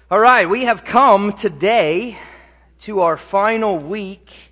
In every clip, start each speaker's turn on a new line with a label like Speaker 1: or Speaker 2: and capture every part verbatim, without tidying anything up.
Speaker 1: All right, we have come today to our final week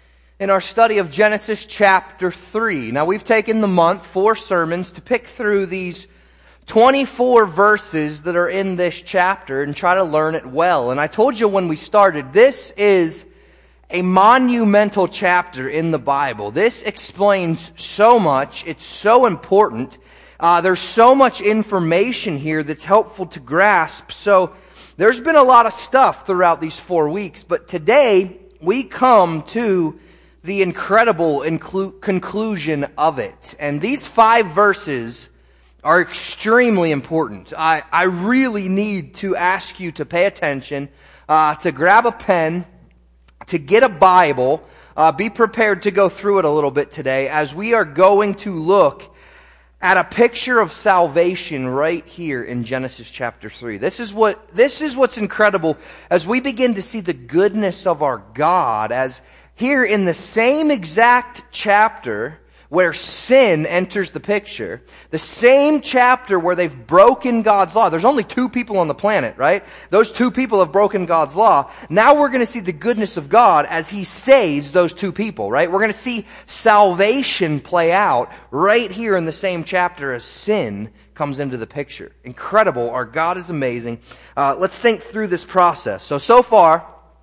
Speaker 1: in our study of Genesis chapter three. Now, we've taken the month, four sermons, to pick through these twenty-four verses that are in this chapter and try to learn it well. And I told you when we started, this is a monumental chapter in the Bible. This explains so much. It's so important. Uh, there's so much information here that's helpful to grasp. So there's been a lot of stuff throughout these four weeks, but today we come to the incredible inclu- conclusion of it. And these five verses are extremely important. I, I really need to ask you to pay attention, uh, to grab a pen, to get a Bible, uh, be prepared to go through it a little bit today as we are going to look at a picture of salvation right here in Genesis chapter three. This is what, this is what's incredible as we begin to see the goodness of our God, as here in the same exact chapter where sin enters the picture, the same chapter where they've broken God's law. There's only two people on the planet, right? Those two people have broken God's law. Now we're going to see the goodness of God as He saves those two people, right? We're going to see salvation play out right here in the same chapter as sin comes into the picture. Incredible. Our God is amazing. Uh, let's think through this process. So, so far,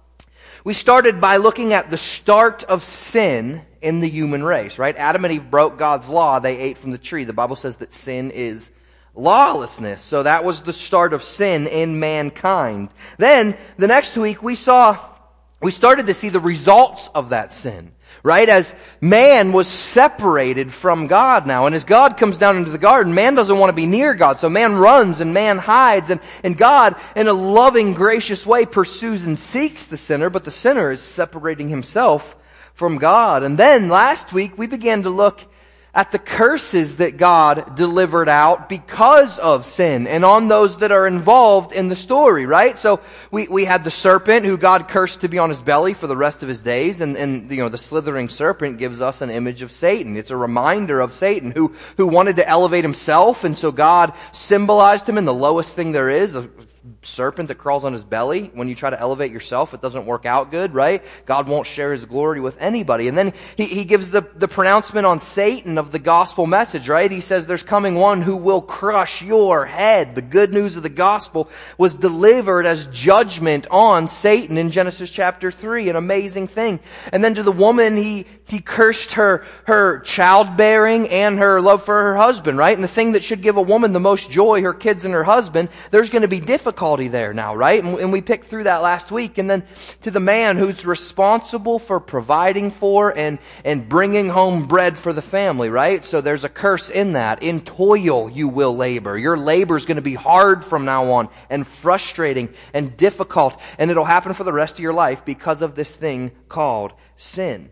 Speaker 1: we started by looking at the start of sin in the human race, right? Adam and Eve broke God's law. They ate from the tree. The Bible says that sin is lawlessness. So that was the start of sin in mankind. Then, the next week, we saw, we started to see the results of that sin, right? As man was separated from God now. And as God comes down into the garden, man doesn't want to be near God. So man runs and man hides. And, and God, in a loving, gracious way, pursues and seeks the sinner. But the sinner is separating himself from God. And then last week, we began to look at the curses that God delivered out because of sin and on those that are involved in the story, right? So we, we had the serpent who God cursed to be on his belly for the rest of his days. And, and, you know, the slithering serpent gives us an image of Satan. It's a reminder of Satan who, who wanted to elevate himself. And so God symbolized him in the lowest thing there is, a serpent that crawls on his belly. When you try to elevate yourself, it doesn't work out good, right? God won't share His glory with anybody. And then he, he gives the, the pronouncement on Satan of the gospel message, right? He says there's coming one who will crush your head. The good news of the gospel was delivered as judgment on Satan in Genesis chapter three, an amazing thing. And then to the woman, he, he cursed her, her childbearing and her love for her husband, right? And the thing that should give a woman the most joy, her kids and her husband, there's going to be difficulty there now, right? And, and we picked through that last week. And then to the man who's responsible for providing for and, and bringing home bread for the family, right? So there's a curse in that. In toil you will labor. Your labor is going to be hard from now on and frustrating and difficult. And it'll happen for the rest of your life because of this thing called sin.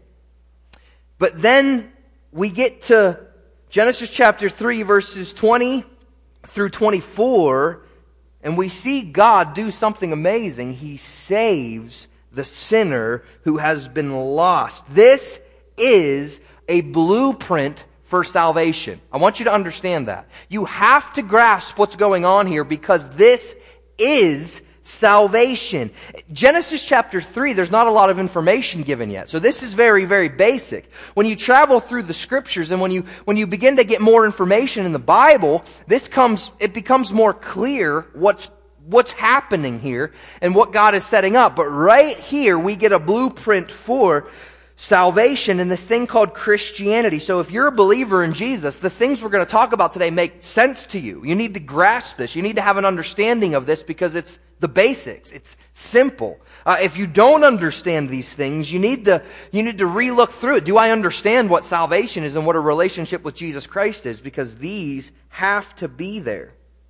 Speaker 1: But then we get to Genesis chapter three, verses twenty through twenty-four, and we see God do something amazing. He saves the sinner who has been lost. This is a blueprint for salvation. I want you to understand that. You have to grasp what's going on here because this is salvation. Genesis chapter three, there's not a lot of information given yet. So this is very, very basic. When you travel through the scriptures and when you, when you begin to get more information in the Bible, this comes, it becomes more clear what's, what's happening here and what God is setting up. But right here, we get a blueprint for salvation in this thing called Christianity. So if you're a believer in Jesus, the things we're going to talk about today make sense to you. You need to grasp this. You need to have an understanding of this because it's the basics. It's simple. Uh, if you don't understand these things, you need to you need to re-look through it. Do I understand what salvation is and what a relationship with Jesus Christ is? Because these have to be there.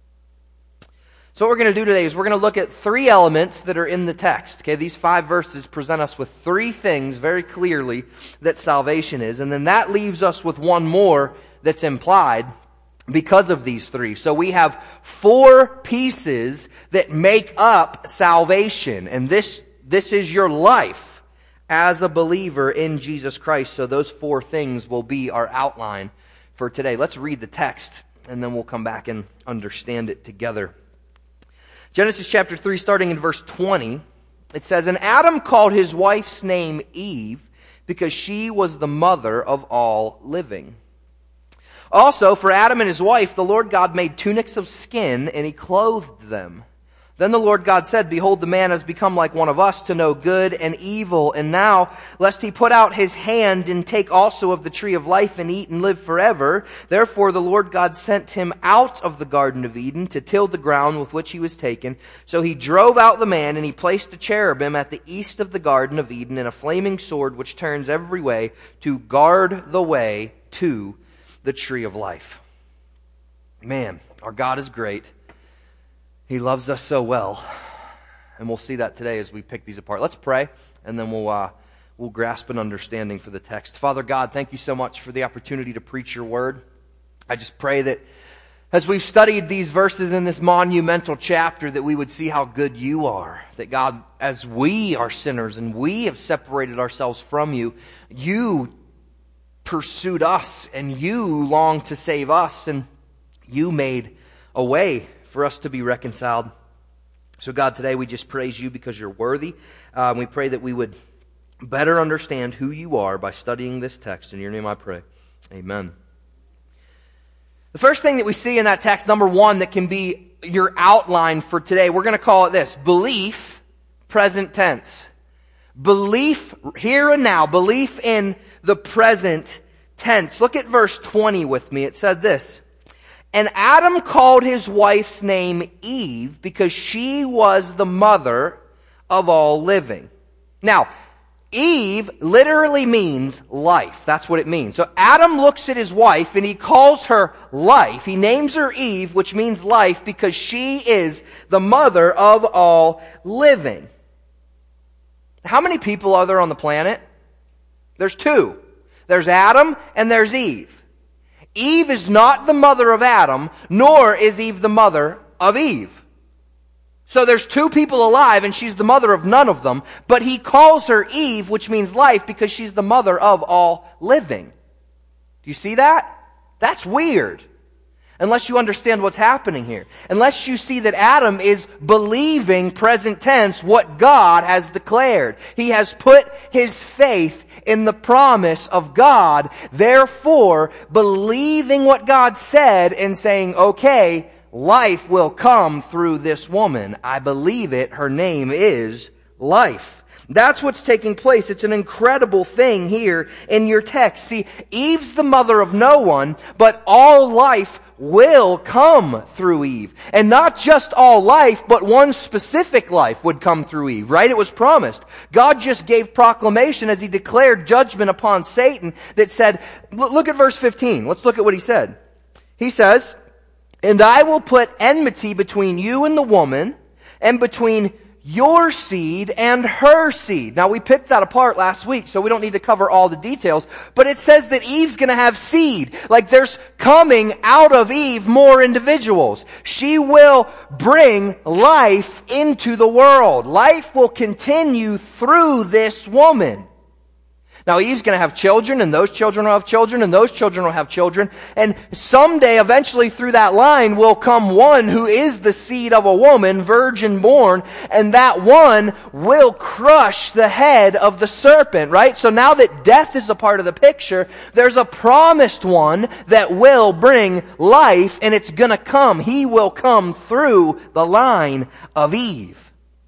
Speaker 1: So what we're going to do today is we're going to look at three elements that are in the text. Okay, these five verses present us with three things very clearly that salvation is. And then that leaves us with one more that's implied because of these three. So we have four pieces that make up salvation. And this, this is your life as a believer in Jesus Christ. So those four things will be our outline for today. Let's read the text and then we'll come back and understand it together. Genesis chapter three, starting in verse twenty, it says, "And Adam called his wife's name Eve, because she was the mother of all living. Also, for Adam and his wife, the Lord God made tunics of skin, and he clothed them. Then the Lord God said, Behold, the man has become like one of us to know good and evil. And now, lest he put out his hand and take also of the tree of life and eat and live forever. Therefore the Lord God sent him out of the Garden of Eden to till the ground with which he was taken. So he drove out the man, and he placed a cherubim at the east of the Garden of Eden, and a flaming sword which turns every way to guard the way to the tree of life." Man, our God is great. He loves us so well, and we'll see that today as we pick these apart. Let's pray, and then we'll uh, we'll grasp an understanding for the text. Father God, thank you so much for the opportunity to preach your word. I just pray that as we've studied these verses in this monumental chapter, that we would see how good you are. That God, as we are sinners and we have separated ourselves from you, you pursued us, and you longed to save us, and you made a way for us to be reconciled. So God, today we just praise you because you're worthy. Uh, we pray that we would better understand who you are by studying this text. In your name I pray. Amen. The first thing that we see in that text, number one, that can be your outline for today, we're going to call it this: belief, present tense. Belief here and now, belief in the present tense. Look at verse twenty with me. It said this: "And Adam called his wife's name Eve, because she was the mother of all living." Now, Eve literally means life. That's what it means. So Adam looks at his wife and he calls her life. He names her Eve, which means life, because she is the mother of all living. How many people are there on the planet? There's two. There's Adam and there's Eve. Eve is not the mother of Adam, nor is Eve the mother of Eve. So there's two people alive, and she's the mother of none of them, but he calls her Eve, which means life, because she's the mother of all living. Do you see that? That's weird. Unless you understand what's happening here. Unless you see that Adam is believing, present tense, what God has declared. He has put his faith in the promise of God. Therefore, believing what God said and saying, okay, life will come through this woman. I believe it. Her name is life. That's what's taking place. It's an incredible thing here in your text. See, Eve's the mother of no one, but all life will come through Eve. And not just all life, but one specific life would come through Eve, right? It was promised. God just gave proclamation as he declared judgment upon Satan that said, look at verse fifteen. Let's look at what he said. He says, "And I will put enmity between you and the woman, and between your seed and her seed." Now, we picked that apart last week, so we don't need to cover all the details. But it says that Eve's going to have seed. Like there's coming out of Eve more individuals. She will bring life into the world. Life will continue through this woman. Now, Eve's going to have children, and those children will have children, and those children will have children. And someday, eventually, through that line will come one who is the seed of a woman, virgin born, and that one will crush the head of the serpent, right? So now that death is a part of the picture, there's a promised one that will bring life, and it's going to come. He will come through the line of Eve.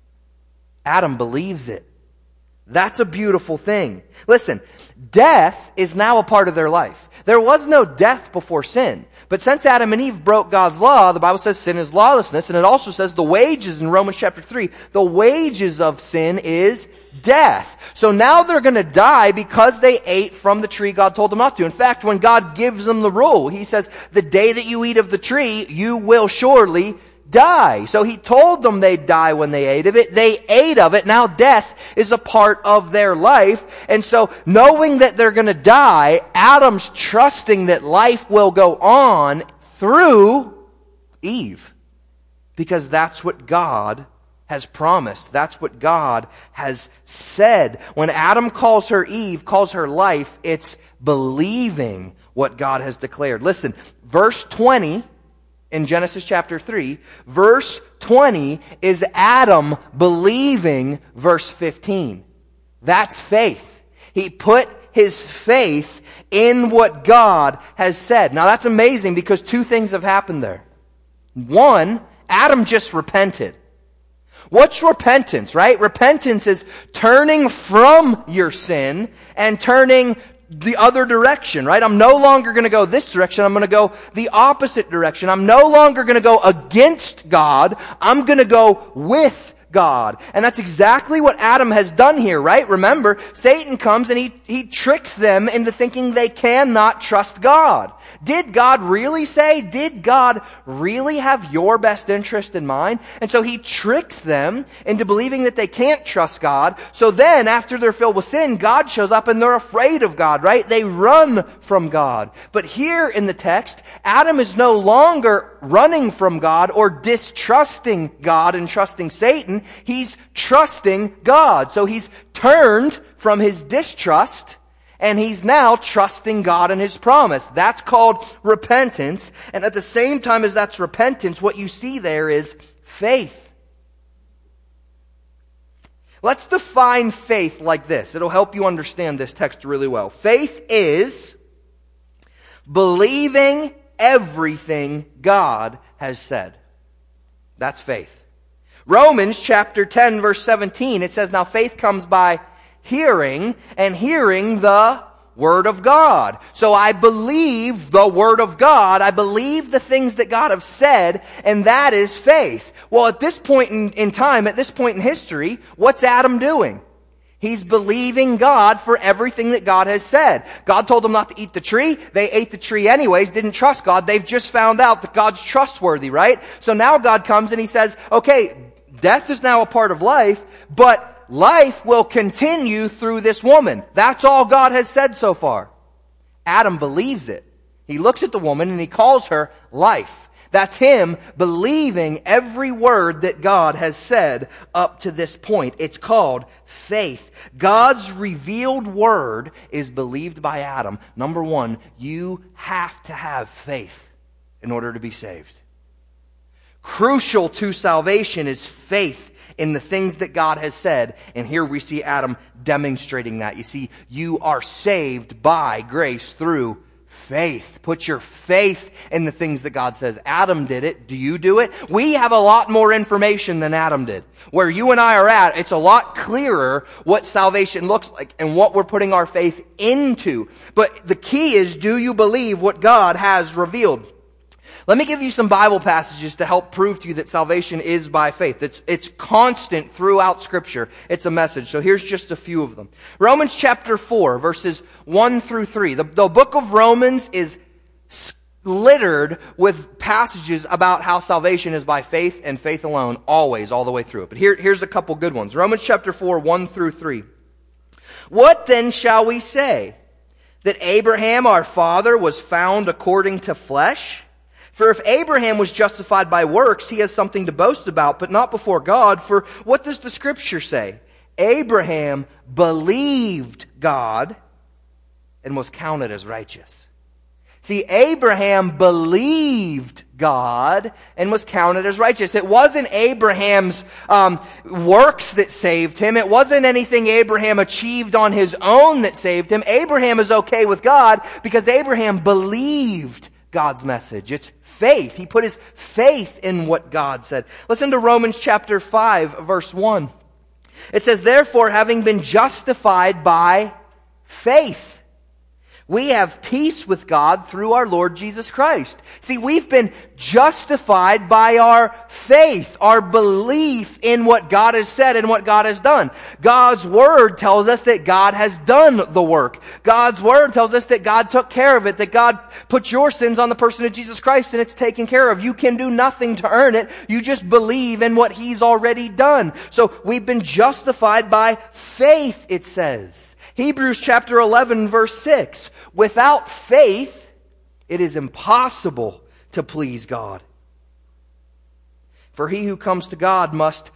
Speaker 1: Adam believes it. That's a beautiful thing. Listen, death is now a part of their life. There was no death before sin. But since Adam and Eve broke God's law, the Bible says sin is lawlessness. And it also says the wages in Romans chapter three, the wages of sin is death. So now they're going to die because they ate from the tree God told them not to. In fact, when God gives them the rule, he says, the day that you eat of the tree, you will surely die. So he told them they'd die when they ate of it. They ate of it. Now death is a part of their life. And so knowing that they're going to die, Adam's trusting that life will go on through Eve. Because that's what God has promised. That's what God has said. When Adam calls her Eve, calls her life, it's believing what God has declared. Listen, verse twenty in Genesis chapter three, verse twenty is Adam believing verse fifteen. That's faith. He put his faith in what God has said. Now that's amazing because two things have happened there. One, Adam just repented. What's repentance, right? Repentance is turning from your sin and turning the other direction, right? I'm no longer going to go this direction. I'm going to go the opposite direction. I'm no longer going to go against God. I'm going to go with God. And that's exactly what Adam has done here, right? Remember, Satan comes and he, he tricks them into thinking they cannot trust God. Did God really say, did God really have your best interest in mind? And so he tricks them into believing that they can't trust God. So then, after they're filled with sin, God shows up and they're afraid of God, right? They run from God. But here in the text, Adam is no longer running from God or distrusting God and trusting Satan. He's trusting God. So he's turned from his distrust and he's now trusting God and His promise. That's called repentance. And at the same time as that's repentance, what you see there is faith. Let's define faith like this. It'll help you understand this text really well. Faith is believing everything God has said. That's faith. Romans chapter ten verse seventeen, it says, now faith comes by hearing, and hearing the Word of God. So I believe the Word of God. I believe the things that God has said, and that is faith. Well, at this point in, in time, at this point in history, what's Adam doing? He's believing God for everything that God has said. God told them not to eat the tree. They ate the tree anyways, didn't trust God. They've just found out that God's trustworthy, right? So now God comes and He says, okay, death is now a part of life, but life will continue through this woman. That's all God has said so far. Adam believes it. He looks at the woman and he calls her life. That's him believing every word that God has said up to this point. It's called faith. God's revealed word is believed by Adam. Number one, you have to have faith in order to be saved. Crucial to salvation is faith in the things that God has said. And here we see Adam demonstrating that. You see, you are saved by grace through faith. Put your faith in the things that God says. Adam did it. Do you do it? We have a lot more information than Adam did. Where you and I are at, it's a lot clearer what salvation looks like and what we're putting our faith into. But the key is, do you believe what God has revealed? Let me give you some Bible passages to help prove to you that salvation is by faith. It's, it's constant throughout Scripture. It's a message. So here's just a few of them. Romans chapter four, verses one through three. The, the book of Romans is littered with passages about how salvation is by faith and faith alone, always, all the way through it. But here, here's a couple good ones. Romans chapter four, one through three. What then shall we say? That Abraham our father was found according to flesh? For if Abraham was justified by works, he has something to boast about, but not before God. For what does the Scripture say? Abraham believed God and was counted as righteous. See, Abraham believed God and was counted as righteous. It wasn't Abraham's um, works that saved him. It wasn't anything Abraham achieved on his own that saved him. Abraham is okay with God because Abraham believed God's message. It's faith. He put his faith in what God said. Listen to Romans chapter five, verse one. It says, therefore, having been justified by faith, we have peace with God through our Lord Jesus Christ. See, we've been justified by our faith, our belief in what God has said and what God has done. God's Word tells us that God has done the work. God's Word tells us that God took care of it, that God put your sins on the person of Jesus Christ and it's taken care of. You can do nothing to earn it. You just believe in what He's already done. So we've been justified by faith, it says. Hebrews chapter eleven, verse six. Without faith, it is impossible to please God. For he who comes to God must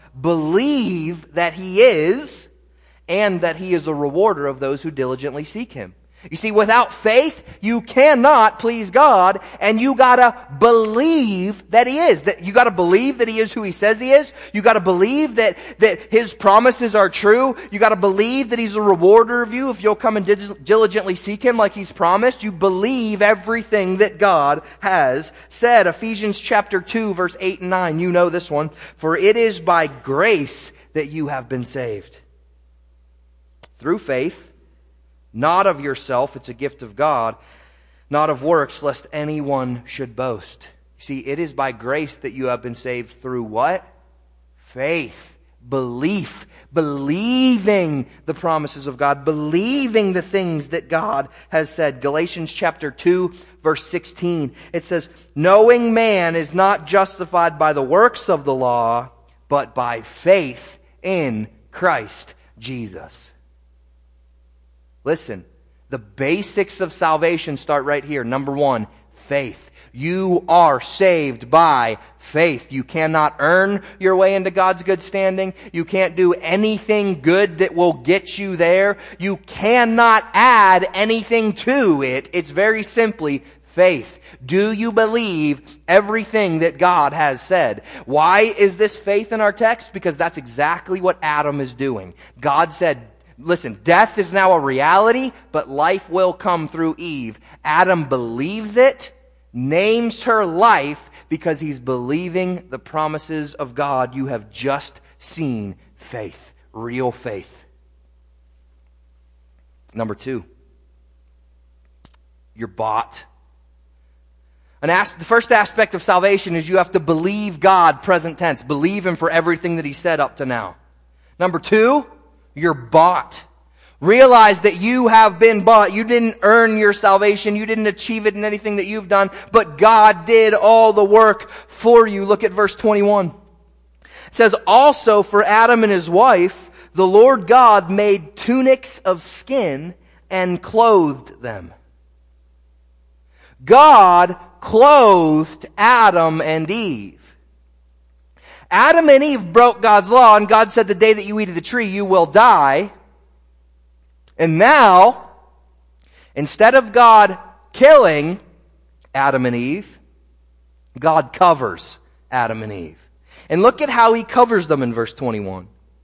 Speaker 1: believe that He is, and that He is a rewarder of those who diligently seek Him. You see, without faith, you cannot please God, and you gotta believe that He is. That you gotta believe that He is who He says He is. You gotta believe that, that His promises are true. You gotta believe that He's a rewarder of you if you'll come and diligently seek Him like He's promised. You believe everything that God has said. Ephesians chapter two, verse eight and nine. You know this one. For it is by grace that you have been saved. Through faith. Not of yourself, it's a gift of God, not of works, lest anyone should boast. You see, it is by grace that you have been saved through what? Faith, belief, believing the promises of God, believing the things that God has said. Galatians chapter two, verse sixteen, it says, knowing man is not justified by the works of the law, but by faith in Christ Jesus. Listen, the basics of salvation start right here. Number one, faith. You are saved by faith. You cannot earn your way into God's good standing. You can't do anything good that will get you there. You cannot add anything to it. It's very simply faith. Do you believe everything that God has said? Why is this faith in our text? Because that's exactly what Adam is doing. God said, listen, death is now a reality, but life will come through Eve. Adam believes it, names her life, because he's believing the promises of God. You have just seen faith, real faith. Number two, you're bought. And as, the first aspect of salvation is you have to believe God, present tense. Believe Him for everything that He said up to now. Number two, you're bought. Realize that you have been bought. You didn't earn your salvation. You didn't achieve it in anything that you've done, but God did all the work for you. Look at verse twenty-one. It says, also for Adam and his wife, the Lord God made tunics of skin and clothed them. God clothed Adam and Eve. Adam and Eve broke God's law, and God said, the day that you eat of the tree, you will die. And now, instead of God killing Adam and Eve, God covers Adam and Eve. And look at how He covers them in verse twenty-one.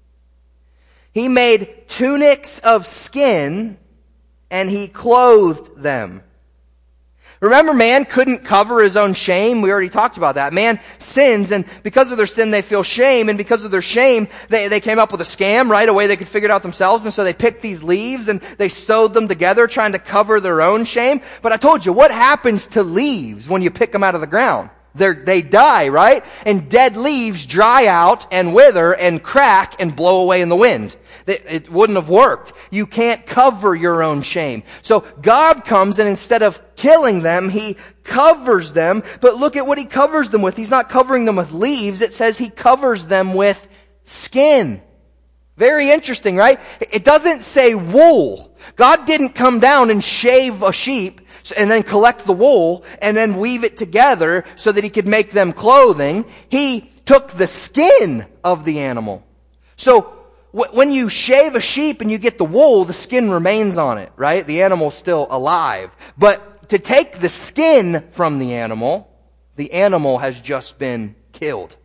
Speaker 1: He made tunics of skin, and He clothed them. Remember, man couldn't cover his own shame. We already talked about that. Man sins, and because of their sin, they feel shame. And because of their shame, they, they came up with a scam, right? A way they could figure it out themselves. And so they picked these leaves and they sewed them together, trying to cover their own shame. But I told you, what happens to leaves when you pick them out of the ground? They're, they die, right? And dead leaves dry out and wither and crack and blow away in the wind. It, it wouldn't have worked. You can't cover your own shame. So God comes, and instead of killing them, He covers them. But look at what He covers them with. He's not covering them with leaves. It says He covers them with skin. Very interesting, right? It doesn't say wool. God didn't come down and shave a sheep and then collect the wool and then weave it together so that He could make them clothing. He took the skin of the animal. So when you shave a sheep and you get the wool, the skin remains on it, right? The animal's still alive. But to take the skin from the animal, the animal has just been killed.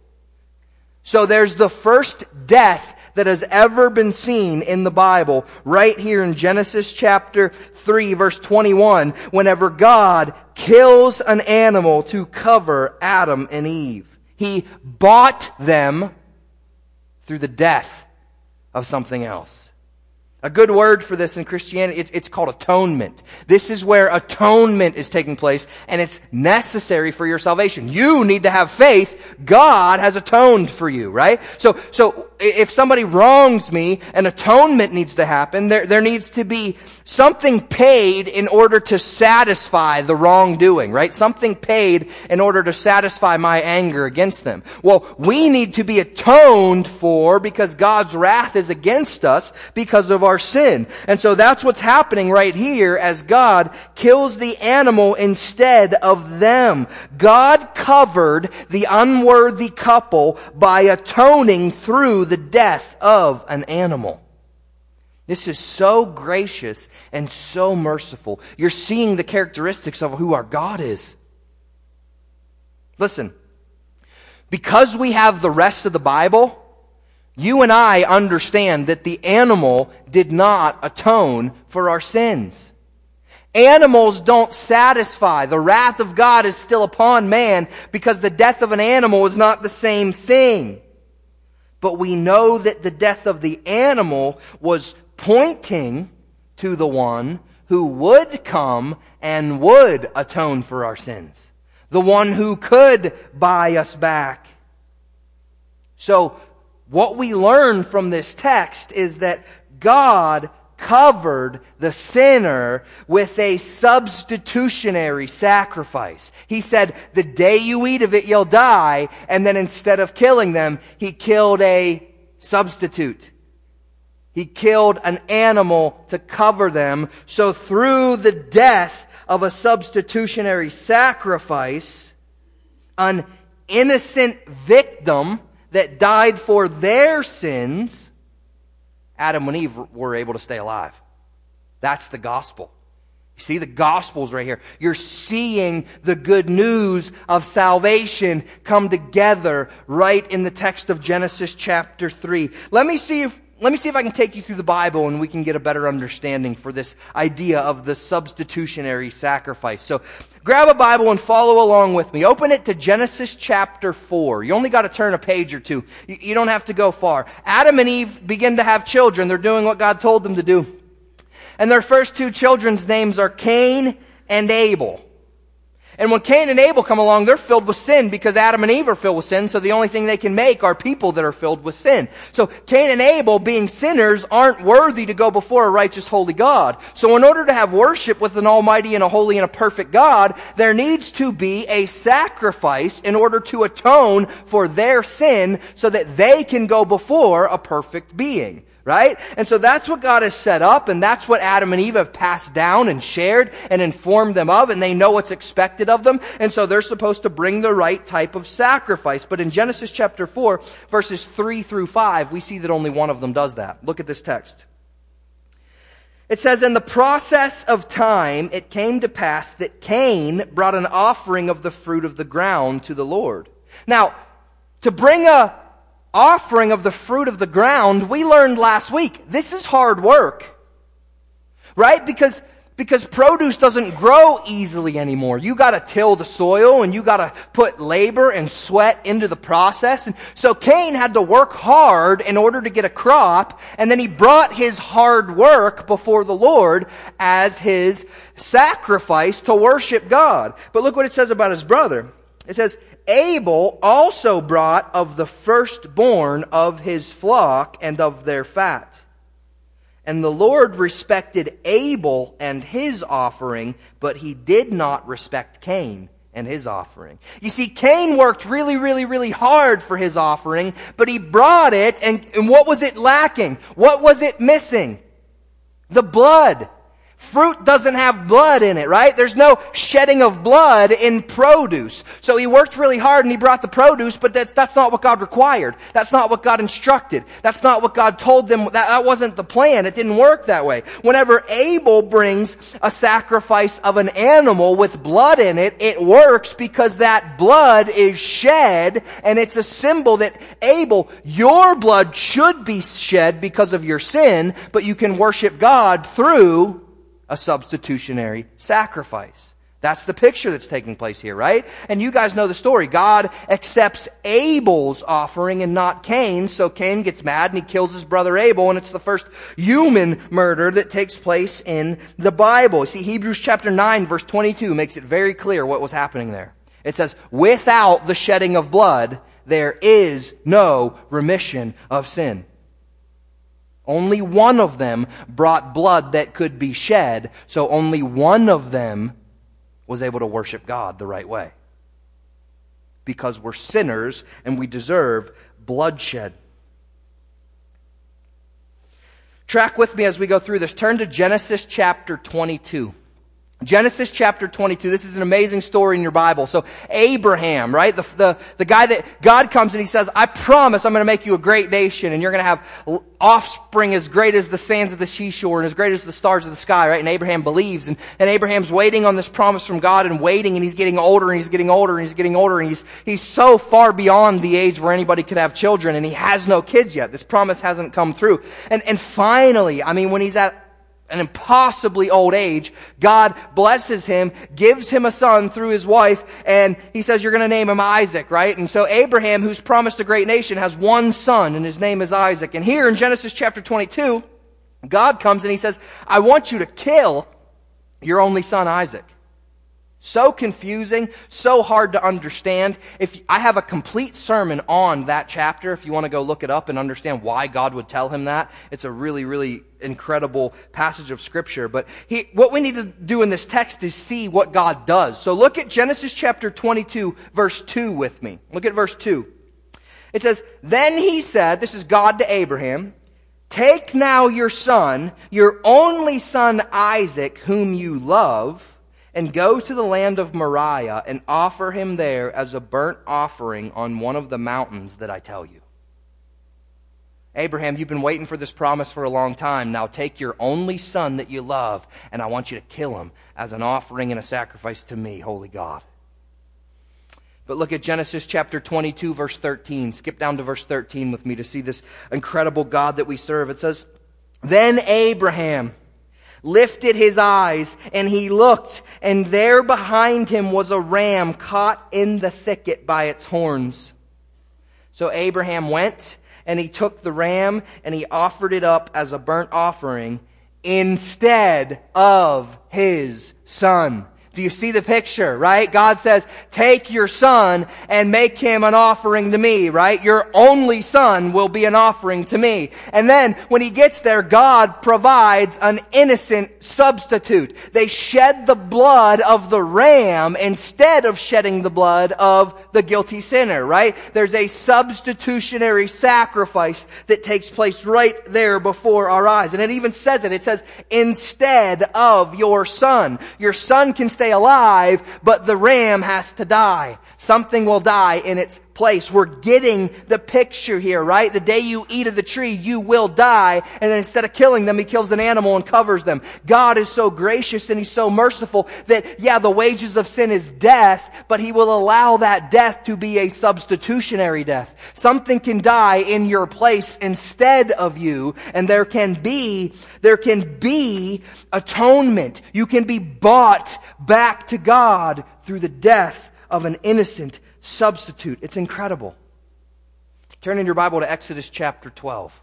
Speaker 1: So there's the first death that has ever been seen in the Bible, right here in Genesis chapter three, verse twenty-one, whenever God kills an animal to cover Adam and Eve. He bought them through the death of something else. A good word for this in Christianity, it's, it's called atonement. This is where atonement is taking place, and it's necessary for your salvation. You need to have faith. God has atoned for you, right? So, so if somebody wrongs me, an atonement needs to happen. There, there needs to be something paid in order to satisfy the wrongdoing, right? Something paid in order to satisfy my anger against them. Well, we need to be atoned for because God's wrath is against us because of our sin. And so that's what's happening right here as God kills the animal instead of them. God covered the unworthy couple by atoning through the death of an animal. This is so gracious and so merciful. You're seeing the characteristics of who our God is. Listen, because we have the rest of the Bible, you and I understand that the animal did not atone for our sins. Animals don't satisfy. The wrath of God is still upon man because the death of an animal is not the same thing. But we know that the death of the animal was pointing to the one who would come and would atone for our sins. The one who could buy us back. So, what we learn from this text is that God covered the sinner with a substitutionary sacrifice. He said, the day you eat of it, you'll die. And then instead of killing them, He killed a substitute. He killed an animal to cover them. So through the death of a substitutionary sacrifice, an innocent victim that died for their sins, Adam and Eve were able to stay alive. That's the gospel. You see, the gospel's right here. You're seeing the good news of salvation come together right in the text of Genesis chapter three. Let me see if Let me see if I can take you through the Bible and we can get a better understanding for this idea of the substitutionary sacrifice. So grab a Bible and follow along with me. Open it to Genesis chapter four. You only got to turn a page or two. You, you don't have to go far. Adam and Eve begin to have children. They're doing what God told them to do. And their first two children's names are Cain and Abel. And when Cain and Abel come along, they're filled with sin because Adam and Eve are filled with sin, so the only thing they can make are people that are filled with sin. So Cain and Abel, being sinners, aren't worthy to go before a righteous, holy God. So in order to have worship with an almighty and a holy and a perfect God, there needs to be a sacrifice in order to atone for their sin so that they can go before a perfect being. Right? And so that's what God has set up, and that's what Adam and Eve have passed down and shared and informed them of, and they know what's expected of them, and so they're supposed to bring the right type of sacrifice. But in Genesis chapter four, verses three through five, we see that only one of them does that. Look at this text. It says, in the process of time, it came to pass that Cain brought an offering of the fruit of the ground to the Lord. Now, to bring a offering of the fruit of the ground, we learned last week, this is hard work. Right? Because, because produce doesn't grow easily anymore. You gotta till the soil and you gotta put labor and sweat into the process. And so Cain had to work hard in order to get a crop, and then he brought his hard work before the Lord as his sacrifice to worship God. But look what it says about his brother. It says, Abel also brought of the firstborn of his flock and of their fat. And the Lord respected Abel and his offering, but He did not respect Cain and his offering. You see, Cain worked really, really, really hard for his offering, but he brought it, and, and what was it lacking? What was it missing? The blood. Fruit doesn't have blood in it, right? There's no shedding of blood in produce. So he worked really hard and he brought the produce, but that's, that's not what God required. That's not what God instructed. That's not what God told them. That, that wasn't the plan. It didn't work that way. Whenever Abel brings a sacrifice of an animal with blood in it, it works because that blood is shed, and it's a symbol that, Abel, your blood should be shed because of your sin, but you can worship God through a substitutionary sacrifice. That's the picture that's taking place here, right? And you guys know the story. God accepts Abel's offering and not Cain's, so Cain gets mad and he kills his brother Abel, and it's the first human murder that takes place in the Bible. See, Hebrews chapter nine, verse twenty-two makes it very clear what was happening there. It says, without the shedding of blood, there is no remission of sin. Only one of them brought blood that could be shed, so only one of them was able to worship God the right way. Because we're sinners and we deserve bloodshed. Track with me as we go through this. Turn to Genesis chapter twenty-two. Genesis chapter twenty-two, this is an amazing story in your Bible. So Abraham, right, the, the, the guy that God comes and he says, I promise I'm going to make you a great nation and you're going to have offspring as great as the sands of the seashore and as great as the stars of the sky, right? And Abraham believes and, and Abraham's waiting on this promise from God and waiting and he's getting older and he's getting older and he's getting older and he's, he's so far beyond the age where anybody could have children and he has no kids yet. This promise hasn't come through. And, and finally, I mean, when he's at an impossibly old age, God blesses him, gives him a son through his wife, and he says, you're going to name him Isaac, right? And so Abraham, who's promised a great nation, has one son, and his name is Isaac. And here in Genesis chapter twenty-two, God comes and he says, I want you to kill your only son Isaac. So confusing, so hard to understand. If I have a complete sermon on that chapter, if you want to go look it up and understand why God would tell him that, it's a really, really incredible passage of Scripture. But he, what we need to do in this text is see what God does. So look at Genesis chapter twenty-two, verse two with me. Look at verse two. It says, then he said, this is God to Abraham, take now your son, your only son Isaac, whom you love, and go to the land of Moriah and offer him there as a burnt offering on one of the mountains that I tell you. Abraham, you've been waiting for this promise for a long time. Now take your only son that you love, and I want you to kill him as an offering and a sacrifice to me, holy God. But look at Genesis chapter twenty-two, verse thirteen. Skip down to verse thirteen with me to see this incredible God that we serve. It says, then Abraham lifted his eyes, and he looked, and there behind him was a ram caught in the thicket by its horns. So Abraham went, and he took the ram, and he offered it up as a burnt offering instead of his son. Do you see the picture, right? God says, take your son and make him an offering to me, right? Your only son will be an offering to me. And then when he gets there, God provides an innocent substitute. They shed the blood of the ram instead of shedding the blood of the guilty sinner, right? There's a substitutionary sacrifice that takes place right there before our eyes. And it even says it. It says, instead of your son. Your son can stay alive, but the ram has to die. Something will die in its place. We're getting the picture here, right? The day you eat of the tree, you will die. And then instead of killing them, he kills an animal and covers them. God is so gracious and he's so merciful that, yeah, the wages of sin is death, but he will allow that death to be a substitutionary death. Something can die in your place instead of you, and there can be, there can be atonement. You can be bought back to God through the death of an innocent substitute. It's incredible. Turn in your Bible to Exodus chapter twelve.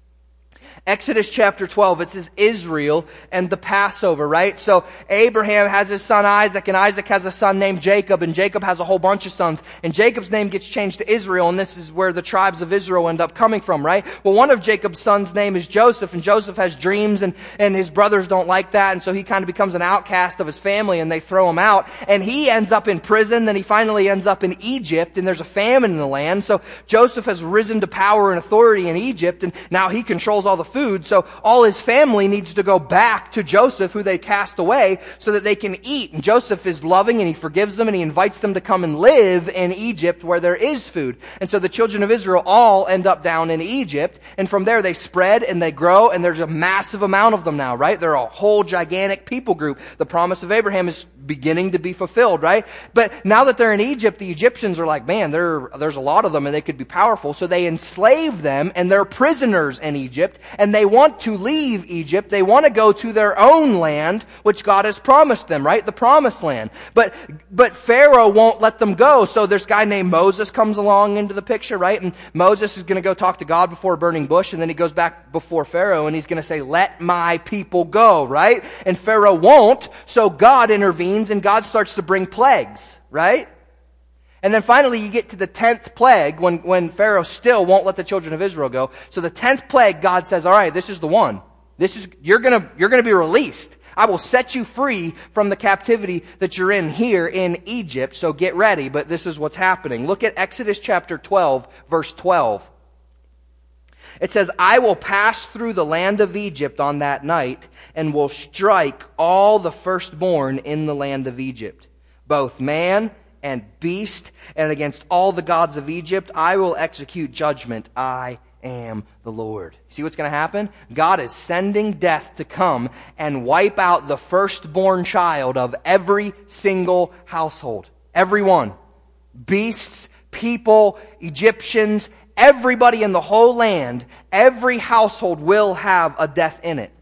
Speaker 1: Exodus chapter twelve, it says Israel and the Passover, right? So Abraham has his son Isaac, and Isaac has a son named Jacob, and Jacob has a whole bunch of sons. And Jacob's name gets changed to Israel, and this is where the tribes of Israel end up coming from, right? Well, one of Jacob's sons' name is Joseph, and Joseph has dreams, and, and his brothers don't like that, and so he kind of becomes an outcast of his family, and they throw him out. And he ends up in prison, then he finally ends up in Egypt, and there's a famine in the land. So Joseph has risen to power and authority in Egypt, and now he controls all the food, so all his family needs to go back to Joseph, who they cast away, so that they can eat. And Joseph is loving and he forgives them and he invites them to come and live in Egypt where there is food. And so the children of Israel all end up down in Egypt, and from there they spread and they grow, and there's a massive amount of them now, right? They're a whole gigantic people group. The promise of Abraham is beginning to be fulfilled, right? But now that they're in Egypt, the Egyptians are like, man, there, there's a lot of them and they could be powerful. So they enslave them, and they're prisoners in Egypt, and they want to leave Egypt. They want to go to their own land, which God has promised them, right? The promised land. But, but Pharaoh won't let them go. So there's a guy named Moses comes along into the picture, right? And Moses is going to go talk to God before a burning bush, and then he goes back before Pharaoh and he's going to say, let my people go, right? And Pharaoh won't. So God intervenes and God starts to bring plagues, right? And then finally you get to the tenth plague when, when Pharaoh still won't let the children of Israel go. So the tenth plague, God says, all right, this is the one. This is, you're gonna, you're gonna be released. I will set you free from the captivity that you're in here in Egypt. So get ready. But this is what's happening. Look at Exodus chapter twelve, verse twelve. It says, I will pass through the land of Egypt on that night and will strike all the firstborn in the land of Egypt, both man and beast, and against all the gods of Egypt I will execute judgment. I am the Lord. See what's going to happen? God is sending death to come and wipe out the firstborn child of every single household. Everyone. Beasts, people, Egyptians, everybody in the whole land, every household will have a death in it.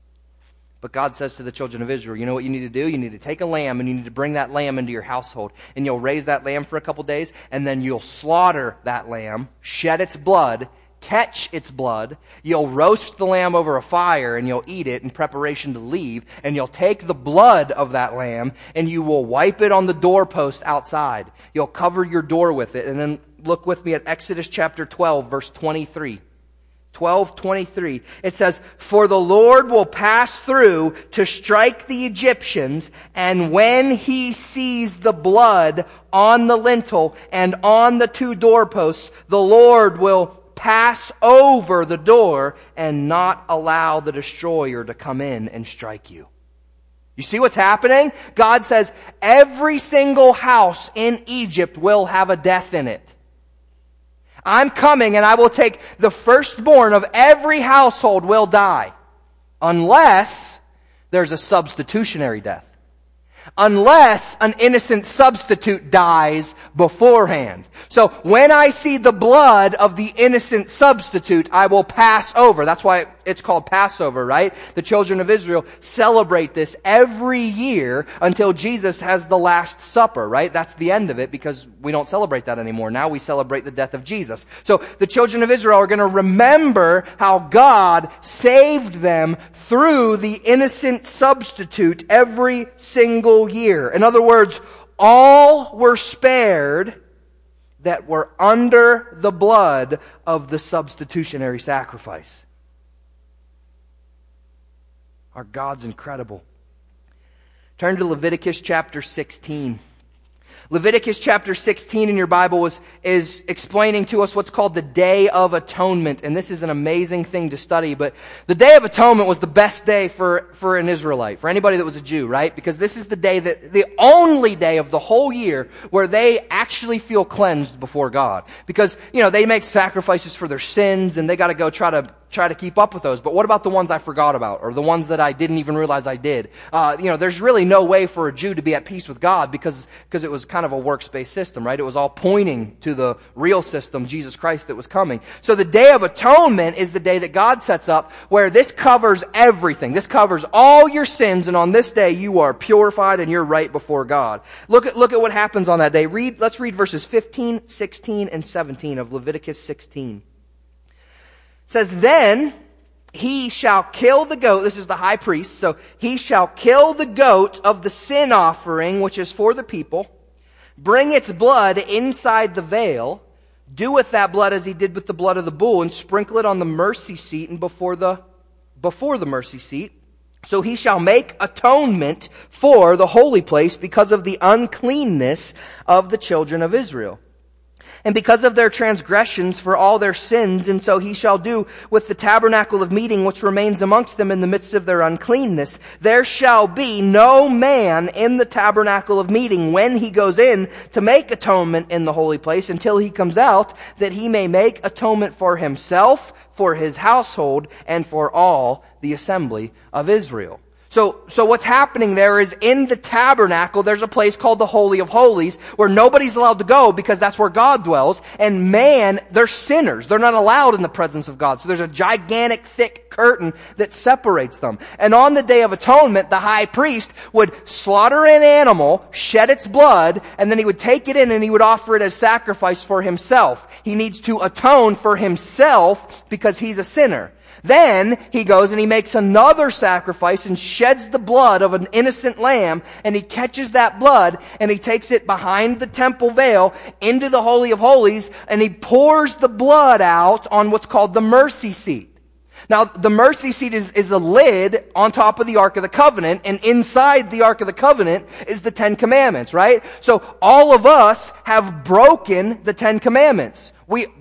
Speaker 1: But God says to the children of Israel, you know what you need to do? You need to take a lamb and you need to bring that lamb into your household. And you'll raise that lamb for a couple days, and then you'll slaughter that lamb, shed its blood, catch its blood. You'll roast the lamb over a fire and you'll eat it in preparation to leave. And you'll take the blood of that lamb and you will wipe it on the doorpost outside. You'll cover your door with it. And then look with me at Exodus chapter twelve, verse twenty-three. twelve twenty-three. It says, for the Lord will pass through to strike the Egyptians, and when he sees the blood on the lintel and on the two doorposts, the Lord will pass over the door and not allow the destroyer to come in and strike you. You see what's happening? God says every single house in Egypt will have a death in it. I'm coming and I will take the firstborn of every household will die. Unless there's a substitutionary death. Unless an innocent substitute dies beforehand. So when I see the blood of the innocent substitute, I will pass over. That's why it's called Passover, right? The children of Israel celebrate this every year until Jesus has the Last Supper, right? That's the end of it because we don't celebrate that anymore. Now we celebrate the death of Jesus. So the children of Israel are going to remember how God saved them through the innocent substitute every single year. In other words, all were spared that were under the blood of the substitutionary sacrifice. Our God's incredible. Turn to Leviticus chapter sixteen. Leviticus chapter sixteen in your Bible is, is explaining to us what's called the Day of Atonement. And this is an amazing thing to study. But the Day of Atonement was the best day for, for an Israelite, for anybody that was a Jew, right? Because this is the day that, the only day of the whole year where they actually feel cleansed before God. Because, you know, they make sacrifices for their sins and they got to go try to try to keep up with those. But what about the ones I forgot about or the ones that I didn't even realize I did? Uh, you know, there's really no way for a Jew to be at peace with God because, because it was kind of a works-based system, right? It was all pointing to the real system, Jesus Christ, that was coming. So the Day of Atonement is the day that God sets up where this covers everything. This covers all your sins, and on this day you are purified and you're right before God. Look at, look at what happens on that day. Read, let's read verses fifteen, sixteen, and seventeen of Leviticus sixteen. It says, then he shall kill the goat. This is the high priest. So he shall kill the goat of the sin offering, which is for the people. Bring its blood inside the veil. Do with that blood as he did with the blood of the bull, and sprinkle it on the mercy seat and before the, before the mercy seat. So he shall make atonement for the holy place because of the uncleanness of the children of Israel, and because of their transgressions for all their sins. And so he shall do with the tabernacle of meeting which remains amongst them in the midst of their uncleanness. There shall be no man in the tabernacle of meeting when he goes in to make atonement in the holy place until he comes out, that he may make atonement for himself, for his household, and for all the assembly of Israel. So, so what's happening there is in the tabernacle, there's a place called the Holy of Holies where nobody's allowed to go because that's where God dwells. And man, they're sinners. They're not allowed in the presence of God. So there's a gigantic, thick curtain that separates them. And on the Day of Atonement, the high priest would slaughter an animal, shed its blood, and then he would take it in and he would offer it as sacrifice for himself. He needs to atone for himself because he's a sinner. Then he goes and he makes another sacrifice and sheds the blood of an innocent lamb, and he catches that blood and he takes it behind the temple veil into the Holy of Holies, and he pours the blood out on what's called the mercy seat. Now, the mercy seat is, is a lid on top of the Ark of the Covenant, and inside the Ark of the Covenant is the Ten Commandments, right? So all of us have broken the Ten Commandments. We, to,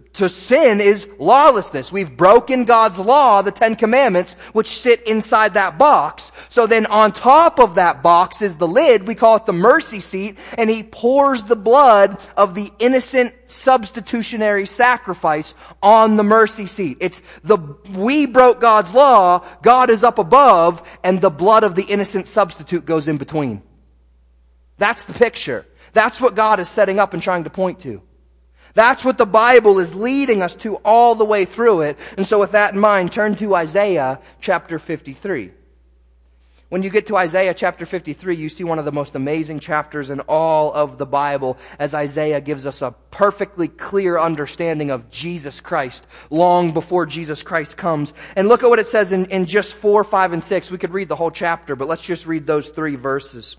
Speaker 1: to sin is lawlessness. We've broken God's law, the Ten Commandments, which sit inside that box. So then on top of that box is the lid. We call it the mercy seat. And he pours the blood of the innocent substitutionary sacrifice on the mercy seat. It's the, we broke God's law, God is up above, and the blood of the innocent substitute goes in between. That's the picture. That's what God is setting up and trying to point to. That's what the Bible is leading us to all the way through it. And so with that in mind, turn to Isaiah chapter fifty-three. When you get to Isaiah chapter fifty-three, you see one of the most amazing chapters in all of the Bible, as Isaiah gives us a perfectly clear understanding of Jesus Christ long before Jesus Christ comes. And look at what it says in, in just four, five, and six. We could read the whole chapter, but let's just read those three verses.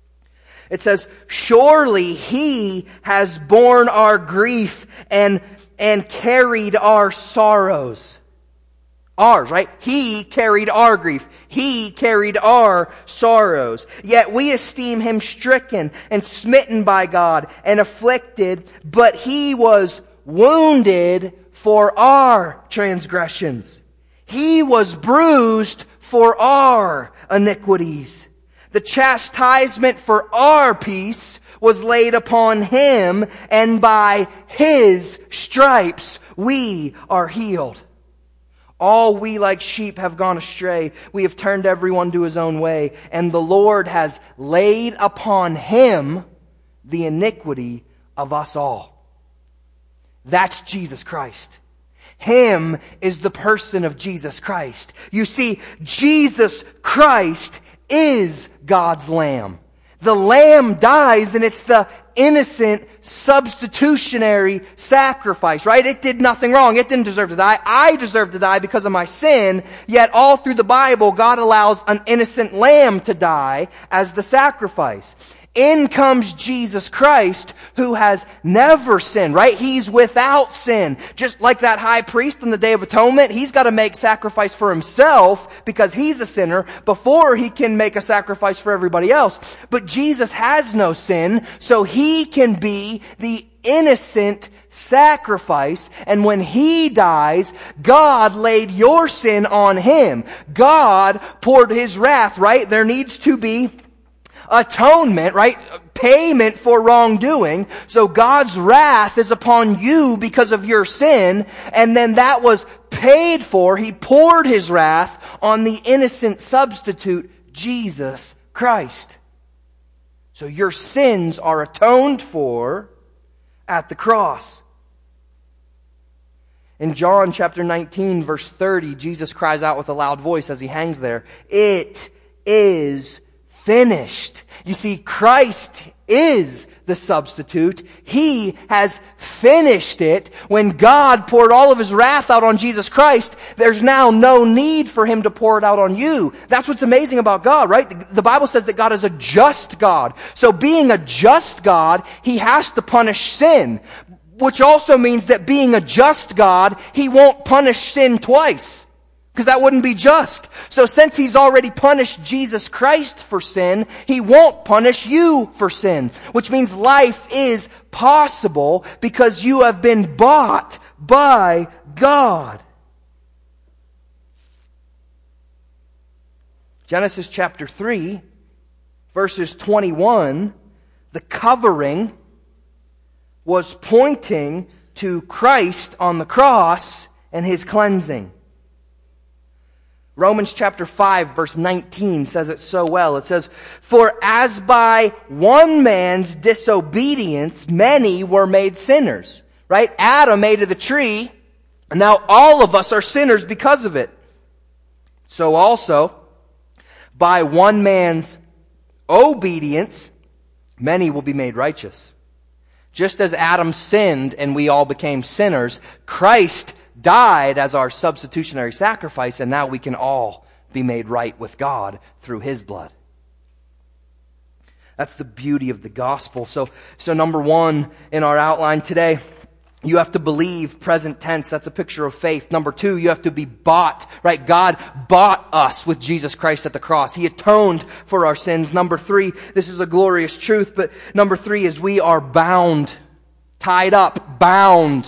Speaker 1: It says, surely he has borne our grief and, and carried our sorrows. Ours, right? He carried our grief. He carried our sorrows. Yet we esteem him stricken and smitten by God and afflicted, but he was wounded for our transgressions. He was bruised for our iniquities. The chastisement for our peace was laid upon him, and by his stripes we are healed. All we like sheep have gone astray. We have turned everyone to his own way, and the Lord has laid upon him the iniquity of us all. That's Jesus Christ. Him is the person of Jesus Christ. You see, Jesus Christ is God's Lamb. The Lamb dies, and it's the innocent substitutionary sacrifice, right? It did nothing wrong. It didn't deserve to die. I deserve to die because of my sin. Yet all through the Bible, God allows an innocent lamb to die as the sacrifice. In comes Jesus Christ, who has never sinned, right? He's without sin. Just like that high priest on the Day of Atonement, he's got to make sacrifice for himself because he's a sinner before he can make a sacrifice for everybody else. But Jesus has no sin, so he can be the innocent sacrifice. And when he dies, God laid your sin on him. God poured his wrath, right? There needs to be atonement, right? Payment for wrongdoing. So God's wrath is upon you because of your sin, and then that was paid for. He poured his wrath on the innocent substitute, Jesus Christ. So your sins are atoned for at the cross. In John chapter nineteen, verse thirty, Jesus cries out with a loud voice as he hangs there, "It is finished." You see, Christ is the substitute. He has finished it. When God poured all of his wrath out on Jesus Christ, there's now no need for him to pour it out on you. That's what's amazing about God, right? The Bible says that God is a just God. So being a just God, he has to punish sin, which also means that being a just God, he won't punish sin twice, because that wouldn't be just. So since he's already punished Jesus Christ for sin, he won't punish you for sin. Which means life is possible because you have been bought by God. Genesis chapter three, verses twenty-one, the covering was pointing to Christ on the cross and his cleansing. Romans chapter five, verse nineteen says it so well. It says, "For as by one man's disobedience many were made sinners." Right? Adam ate of the tree, and now all of us are sinners because of it. So also, by one man's obedience, many will be made righteous. Just as Adam sinned and we all became sinners, Christ died as our substitutionary sacrifice, and now we can all be made right with God through his blood. That's the beauty of the gospel. So, so number one in our outline today, you have to believe, present tense. That's a picture of faith. Number two, you have to be bought, right? God bought us with Jesus Christ at the cross. He atoned for our sins. Number three, this is a glorious truth, but number three is we are bound, tied up, bound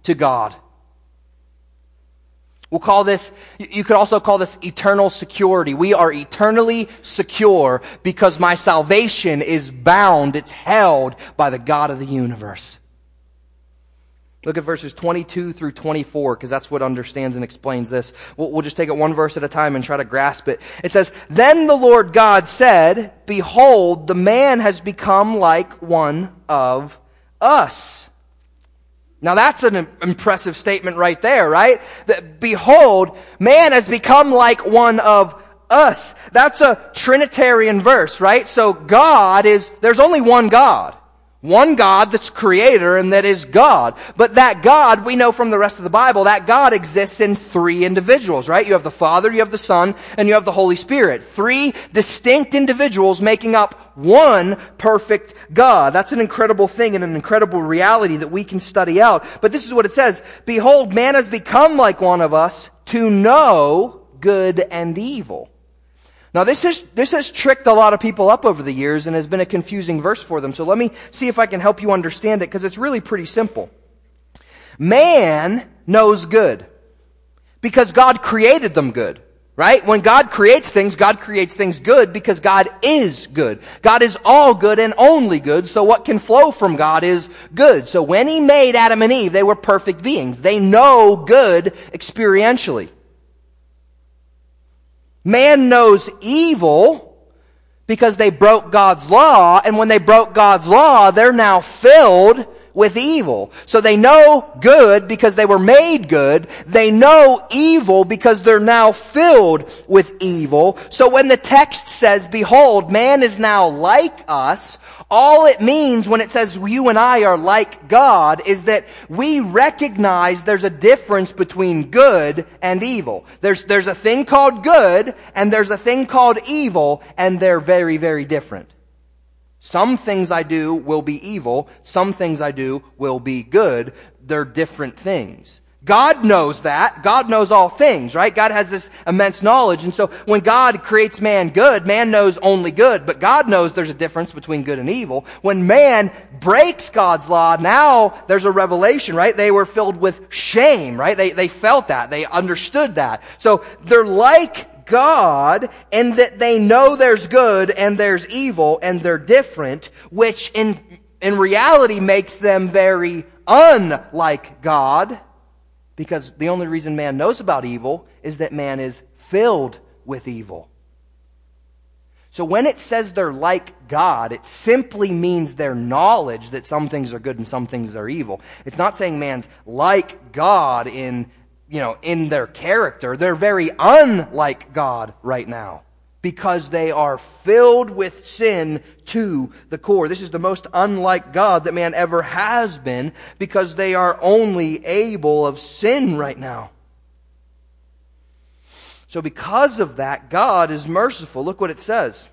Speaker 1: to God. We'll call this, you could also call this eternal security. We are eternally secure because my salvation is bound, it's held by the God of the universe. Look at verses twenty-two through twenty-four, because that's what understands and explains this. We'll, we'll just take it one verse at a time and try to grasp it. It says, "Then the Lord God said, Behold, the man has become like one of us." Now that's an impressive statement right there, right? That, behold, man has become like one of us. That's a Trinitarian verse, right? So God is, there's only one God. One God that's creator and that is God. But that God, we know from the rest of the Bible, that God exists in three individuals, right? You have the Father, you have the Son, and you have the Holy Spirit. Three distinct individuals making up one perfect God. That's an incredible thing and an incredible reality that we can study out. But this is what it says. "Behold, man has become like one of us to know good and evil." Now this has, this has tricked a lot of people up over the years and has been a confusing verse for them. So let me see if I can help you understand it, because it's really pretty simple. Man knows good because God created them good. Right? When God creates things, God creates things good because God is good. God is all good and only good, so what can flow from God is good. So when He made Adam and Eve, they were perfect beings. They know good experientially. Man knows evil because they broke God's law, and when they broke God's law, they're now filled with evil. So they know good because they were made good. They know evil because they're now filled with evil. So when the text says, "Behold, man is now like us," all it means when it says you and I are like God is that we recognize there's a difference between good and evil. There's, there's a thing called good and there's a thing called evil, and they're very, very different. Some things I do will be evil. Some things I do will be good. They're different things. God knows that. God knows all things, right? God has this immense knowledge. And so when God creates man good, man knows only good. But God knows there's a difference between good and evil. When man breaks God's law, now there's a revelation, right? They were filled with shame, right? They, they felt that. They understood that. So they're like God, and that they know there's good and there's evil and they're different, which in, in reality makes them very unlike God, because the only reason man knows about evil is that man is filled with evil. So when it says they're like God, it simply means their knowledge that some things are good and some things are evil. It's not saying man's like God in you know, in their character. They're very unlike God right now because they are filled with sin to the core. This is the most unlike God that man ever has been because they are only able of sin right now. So because of that, God is merciful. Look what it says.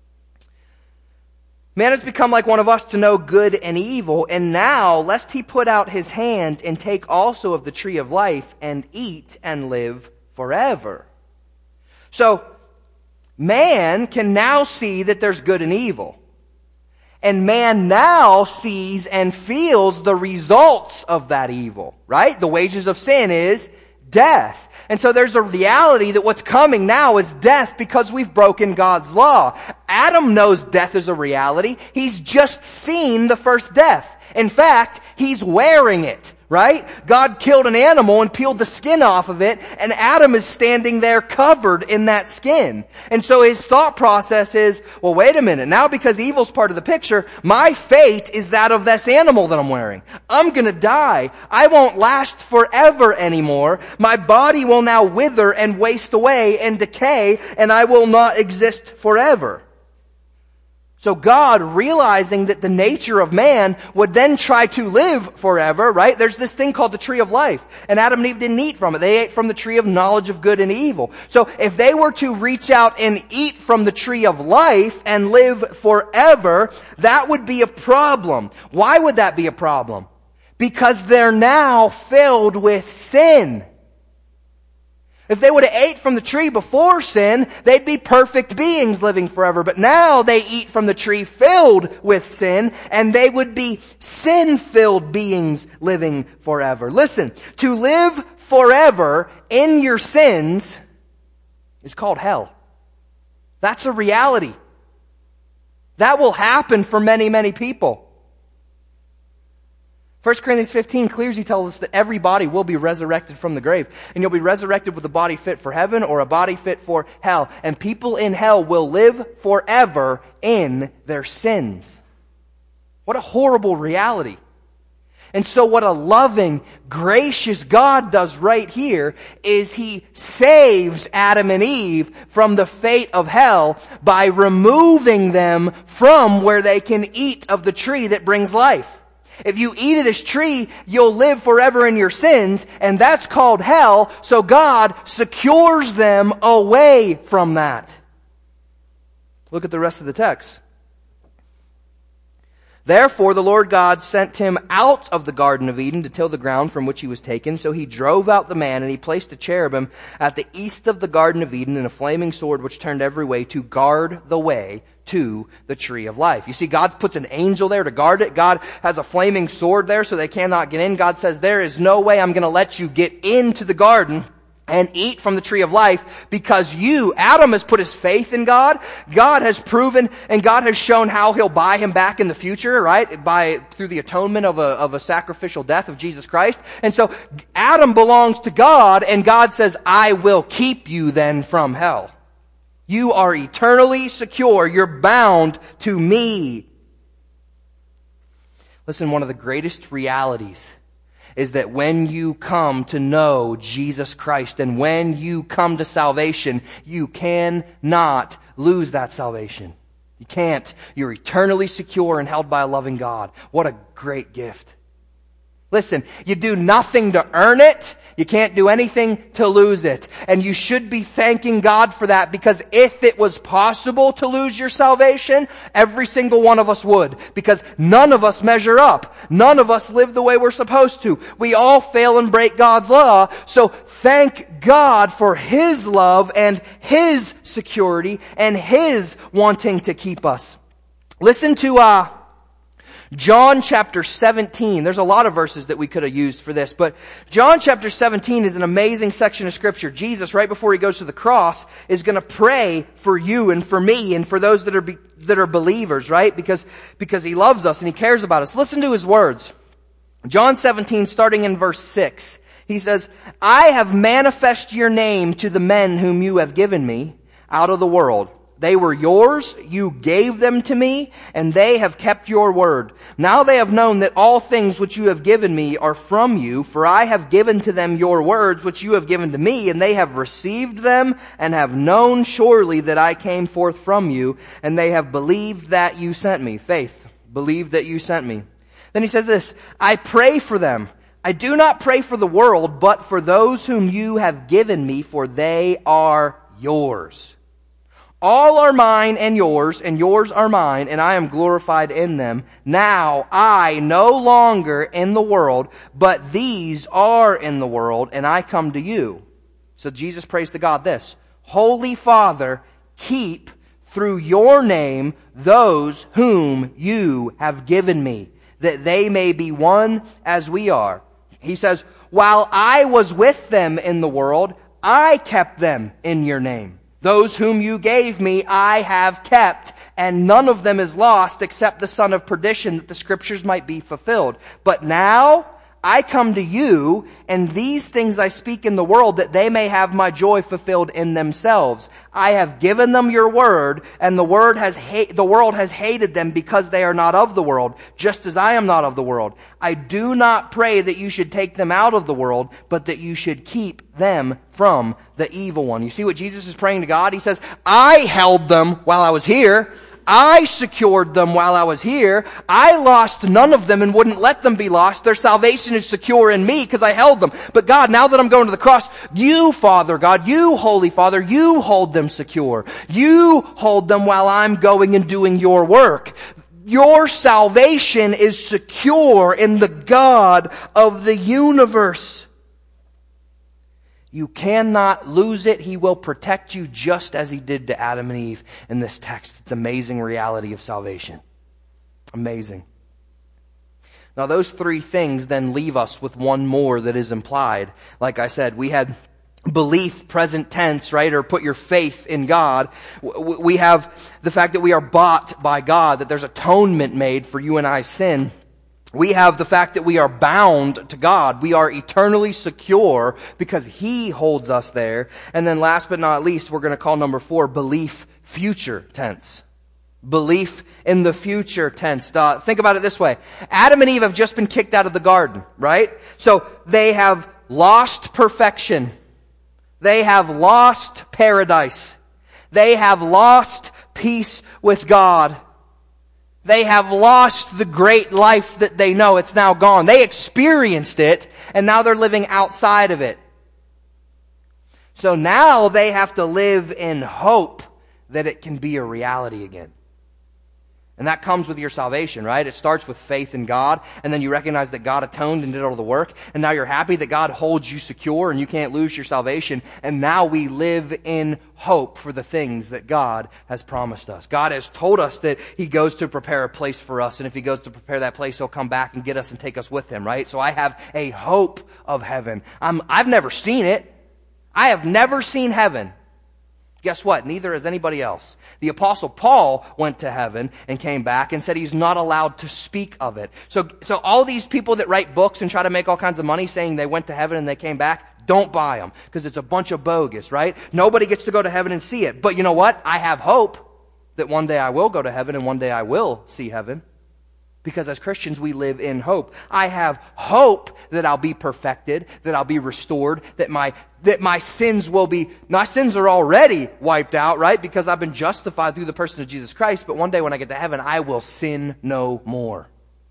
Speaker 1: "Man has become like one of us to know good and evil, and now, lest he put out his hand and take also of the tree of life and eat and live forever." So, man can now see that there's good and evil. And man now sees and feels the results of that evil, right? The wages of sin is death. And so there's a reality that what's coming now is death because we've broken God's law. Adam knows death is a reality. He's just seen the first death. In fact, he's wearing it, right? God killed an animal and peeled the skin off of it, and Adam is standing there covered in that skin. And so his thought process is, well, wait a minute. Now because evil's part of the picture, my fate is that of this animal that I'm wearing. I'm gonna die. I won't last forever anymore. My body will now wither and waste away and decay, and I will not exist forever. So God, realizing that the nature of man would then try to live forever, right? There's this thing called the tree of life. And Adam and Eve didn't eat from it. They ate from the tree of knowledge of good and evil. So if they were to reach out and eat from the tree of life and live forever, that would be a problem. Why would that be a problem? Because they're now filled with sin. If they would have ate from the tree before sin, they'd be perfect beings living forever. But now they eat from the tree filled with sin, and they would be sin-filled beings living forever. Listen, to live forever in your sins is called hell. That's a reality. That will happen for many, many people. First Corinthians fifteen clearly tells us that every body will be resurrected from the grave. And you'll be resurrected with a body fit for heaven or a body fit for hell. And people in hell will live forever in their sins. What a horrible reality. And so what a loving, gracious God does right here is He saves Adam and Eve from the fate of hell by removing them from where they can eat of the tree that brings life. If you eat of this tree, you'll live forever in your sins, and that's called hell, so God secures them away from that. Look at the rest of the text. Therefore the Lord God sent him out of the Garden of Eden to till the ground from which he was taken. So he drove out the man, and he placed a cherubim at the east of the Garden of Eden and a flaming sword which turned every way to guard the way to the tree of life. You see, God puts an angel there to guard it. God has a flaming sword there so they cannot get in. God says, there is no way I'm going to let you get into the garden and eat from the tree of life, because you, Adam, has put his faith in God. God has proven and God has shown how He'll buy him back in the future, right? By, through the atonement of a, of a sacrificial death of Jesus Christ. And so Adam belongs to God, and God says, I will keep you then from hell. You are eternally secure. You're bound to me. Listen, one of the greatest realities is that when you come to know Jesus Christ and when you come to salvation, you cannot lose that salvation. You can't. You're eternally secure and held by a loving God. What a great gift. Listen, you do nothing to earn it. You can't do anything to lose it. And you should be thanking God for that, because if it was possible to lose your salvation, every single one of us would. Because none of us measure up. None of us live the way we're supposed to. We all fail and break God's law. So thank God for His love and His security and His wanting to keep us. Listen to, uh, John chapter seventeen. There's a lot of verses that we could have used for this, but John chapter seventeen is an amazing section of Scripture. Jesus, right before He goes to the cross, is going to pray for you and for me and for those that are be, that are believers, right? Because, because He loves us and He cares about us. Listen to His words. John seventeen, starting in verse six. He says, I have manifested your name to the men whom you have given me out of the world. They were yours, you gave them to me, and they have kept your word. Now they have known that all things which you have given me are from you, for I have given to them your words which you have given to me, and they have received them, and have known surely that I came forth from you, and they have believed that you sent me. Faith, believed that you sent me. Then he says this, I pray for them. I do not pray for the world, but for those whom you have given me, for they are yours. All are mine and yours, and yours are mine, and I am glorified in them. Now I no longer in the world, but these are in the world, and I come to you. So Jesus prays to God this, Holy Father, keep through your name those whom you have given me, that they may be one as we are. He says, while I was with them in the world, I kept them in your name. Those whom you gave me, I have kept, and none of them is lost except the son of perdition, that the scriptures might be fulfilled. But now I come to you, and these things I speak in the world, that they may have my joy fulfilled in themselves. I have given them your word, and the word has ha- the world has hated them because they are not of the world, just as I am not of the world. I do not pray that you should take them out of the world, but that you should keep them from the evil one. You see what Jesus is praying to God? He says, I held them while I was here. I secured them while I was here. I lost none of them and wouldn't let them be lost. Their salvation is secure in me because I held them. But God, now that I'm going to the cross, you, Father God, you, Holy Father, you hold them secure. You hold them while I'm going and doing your work. Your salvation is secure in the God of the universe. You cannot lose it. He will protect you just as he did to Adam and Eve in this text. It's amazing reality of salvation. Amazing. Now those three things then leave us with one more that is implied. Like I said, we had belief, present tense, right? Or put your faith in God. We have the fact that we are bought by God, that there's atonement made for you and I's sin. We have the fact that we are bound to God. We are eternally secure because He holds us there. And then last but not least, we're going to call number four, belief, future tense. Belief in the future tense. Uh, think about it this way. Adam and Eve have just been kicked out of the garden, right? So they have lost perfection. They have lost paradise. They have lost peace with God. They have lost the great life that they know. It's now gone. They experienced it, and now they're living outside of it. So now they have to live in hope that it can be a reality again. And that comes with your salvation, right? It starts with faith in God, and then you recognize that God atoned and did all the work, and now you're happy that God holds you secure and you can't lose your salvation, and now we live in hope for the things that God has promised us. God has told us that He goes to prepare a place for us, and if He goes to prepare that place, He'll come back and get us and take us with Him, right? So I have a hope of heaven. I'm, I've never seen it. I have never seen heaven. Guess what? Neither has anybody else. The Apostle Paul went to heaven and came back and said he's not allowed to speak of it. So, so all these people that write books and try to make all kinds of money saying they went to heaven and they came back, don't buy them because it's a bunch of bogus, right? Nobody gets to go to heaven and see it. But you know what? I have hope that one day I will go to heaven and one day I will see heaven. Because as Christians, we live in hope. I have hope that I'll be perfected, that I'll be restored, that my that my sins will be... My sins are already wiped out, right? Because I've been justified through the person of Jesus Christ. But one day when I get to heaven, I will sin no more.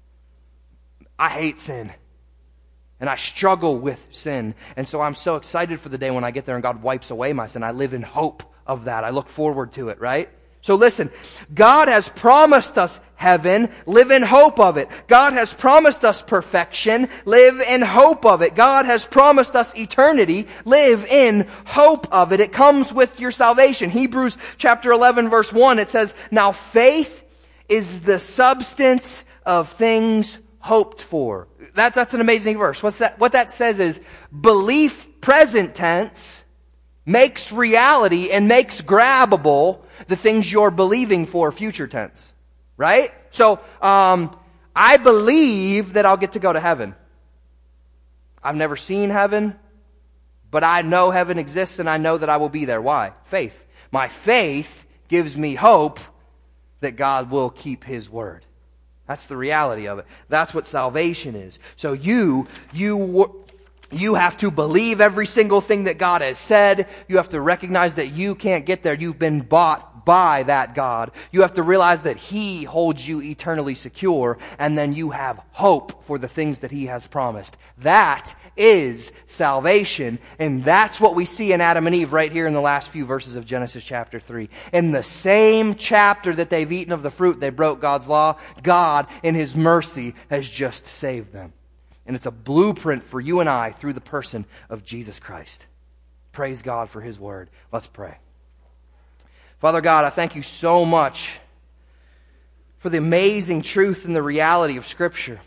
Speaker 1: I hate sin. And I struggle with sin. And so I'm so excited for the day when I get there and God wipes away my sin. I live in hope of that. I look forward to it, right? So listen, God has promised us heaven, live in hope of it. God has promised us perfection, live in hope of it. God has promised us eternity, live in hope of it. It comes with your salvation. Hebrews chapter eleven verse one, it says, now faith is the substance of things hoped for. That, that's an amazing verse. What's that? What that says is belief, present tense, makes reality and makes grabbable the things you're believing for, future tense. Right? So, um, I believe that I'll get to go to heaven. I've never seen heaven, but I know heaven exists and I know that I will be there. Why? Faith. My faith gives me hope that God will keep His word. That's the reality of it. That's what salvation is. So you, you, You have to believe every single thing that God has said. You have to recognize that you can't get there. You've been bought by that God. You have to realize that He holds you eternally secure, and then you have hope for the things that He has promised. That is salvation, and that's what we see in Adam and Eve right here in the last few verses of Genesis chapter three. In the same chapter that they've eaten of the fruit, they broke God's law. God, in His mercy, has just saved them. And it's a blueprint for you and I through the person of Jesus Christ. Praise God for His word. Let's pray. Father God, I thank You so much for the amazing truth and the reality of Scripture.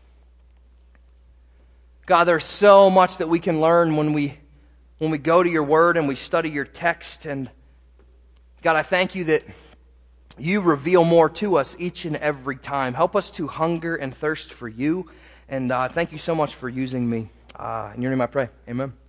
Speaker 1: God, there's so much that we can learn when we when we go to Your word and we study Your text. And God, I thank You that You reveal more to us each and every time. Help us to hunger and thirst for You. And uh, thank You so much for using me. Uh, in Your name I pray. Amen.